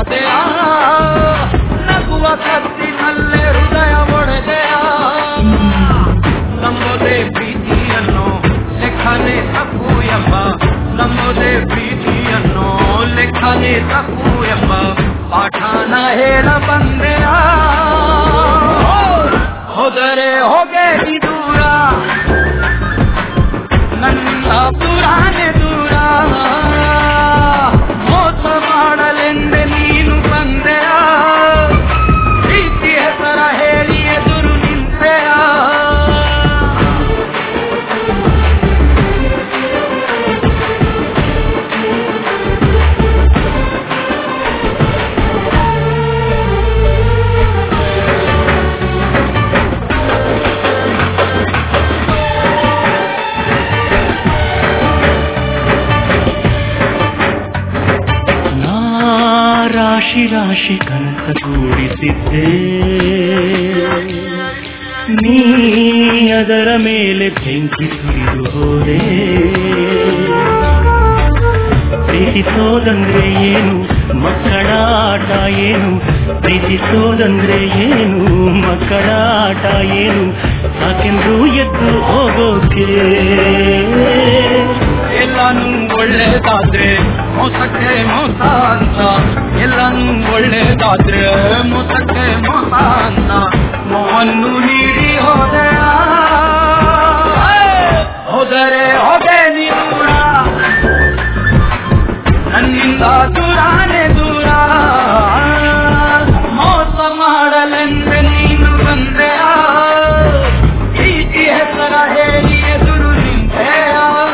ಆದೆಯ ನಗುವ ಕತ್ತಿನಲ್ಲೇ ಹೃದಯ ಒಡೆದೆಯ ನಂಬೋದೇ ಪ್ರೀತಿಯನ್ನು ಲೆಕ್ಕನೆ ತಪ್ಪು ಎಂಬ ನಂಬೋದೇ ಪ್ರೀತಿಯನ್ನು ಲೆಕ್ಕನೆ ತಪ್ಪು ಎಂಬ ಪಾಠನ ಹೇಳ ಬಂದೆಯ ಹೋದರೆ ಹೋಗೆ ನೀ ದೂರ ನನ್ನ ಪುರಾಣೆ ದೂರ ಮೋಸ ಮಾಡಲೆಂದೆ ನೀನು ಬಂದೆಯ ಪ್ರೀತಿ ಹೆಸರ ಹೇಳಿ ಎದುರು ನಿಂತೆಯ ರಾಶಿ ರಾಶಿ ಕನಸ ಕೂಡಿಸಿದ್ದೆ ನೀ ಅದರ ಮೇಲೆ ಬೆಂಕಿ ಸುರಿದು ಹೋದೆ ಪ್ರೀತಿಸೋದಂದ್ರೆ ಏನು ಮಕ್ಕಳ ಆಟ ಏನು ಪ್ರೀತಿಸೋದಂದ್ರೆ ಏನು ಮಕ್ಕಳ ಆಟ ಏನು ಸಾಕೆಂದು ಎದ್ದು ಹೋಗೋಕೆ ಎಲ್ಲಾನು ಒಳ್ಳೇದಾದ್ರೆ ಮೋಸಕ್ಕೆ ಮೋಸ ಅಂತ ಎಲ್ಲಾನು ಒಳ್ಳೇದಾದ್ರೆ ಮೋಸಕ್ಕೆ ಮೋಸ ಅಂತ ನೋವನ್ನು ನೀಡಿ ಹೋದರೆ ಹೋದೆ ನೀ ದೂರ ನನ್ನಿಂದ ದೂರಾನೆ ದೂರ ಮೋಸ ಮಾಡಲೆಂದ್ರೆ ನೀನು ಬಂದೆಯ ಪ್ರೀತಿ ಹೆಸರ ಹೇಳಿ ಎದುರು ನಿಂತೆಯ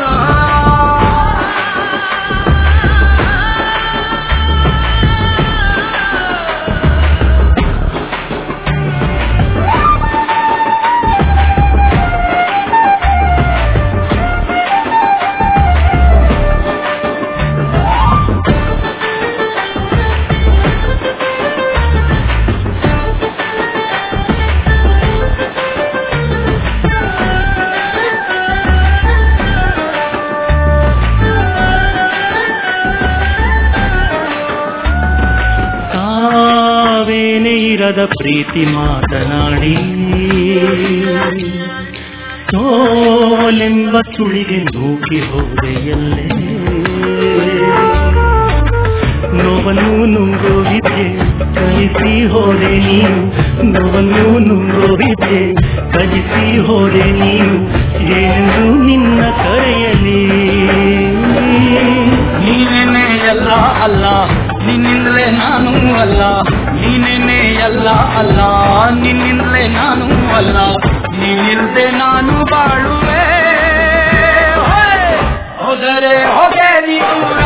ಇರದ ಪ್ರೀತಿ ಮಾತನಾಡಿ ಸೋಲೆಂಬ ಸುಳಿಗೆ ನೂಕಿ ಹೋದೆಯಲ್ಲೇ ನೋವನ್ನು ನುಂಗೋ ವಿದ್ಯೆ ಕಲಿಸಿ ಹೋದೆ ನೀನು ನೋವನ್ನು ನುಂಗೋ ವಿದ್ಯೆ ಕಲಿಸಿ ಹೋದೆ ನೀನು ಏನೆಂದು ನಿನ್ನ ಕರೆಯಲಿ ನೀನೇನೆ ಎಲ್ಲ ಅಲ್ಲ ನಿನ್ನಿಂದಲೇ ನಾನು ಅಲ್ಲ ನೀನೇನೆ ಎಲ್ಲ ಅಲ್ಲ ನಿನ್ನಿಂದಲೇ ನಾನು ಅಲ್ಲ ನೀನಿಲ್ದೆ ನಾನು ಬಾಳುವೆ ಹೋದರೆ ಹೋಗೆ ನೀ ದೂರ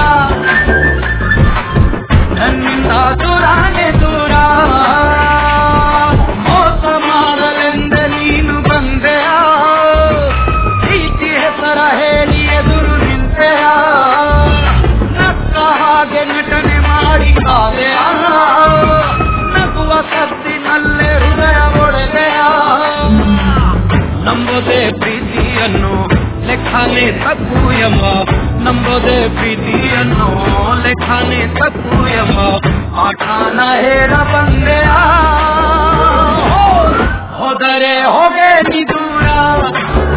ನನ್ನಿಂದ ದೂರಾನೆ ದೂರ ಮೋಸ ಮಾಡಲೆಂದೆ ನೀನು ಬಂದೆಯ ಪ್ರೀತಿ ಹೆಸರ ಹೇಳಿ ಎದುರು ನಿಂತೆಯ ನಕ್ಕ ಹಾಗೆ ನಟನೆ ಮಾಡಿ ಆದೆಯ ನಗುವ ಕತ್ತಿನಲ್ಲೇ ಹೃದಯ ಒಡೆದೆಯ ನಂಬೋದೇ ಪ್ರೀತಿಯನ್ನು ಲೆಕ್ಕನೆ ತಪ್ಪು ಎಂಬ ನಂಬೋದೇ ಪ್ರೀತಿಯನ್ನು ಲೆಕ್ಕನೆ ತಪ್ಪು ಎಂಬ ಪಾಠನ ಹೇಳ ಬಂದೆಯ ಹೋದರೆ ಹೋಗೆ ನೀ ದೂರ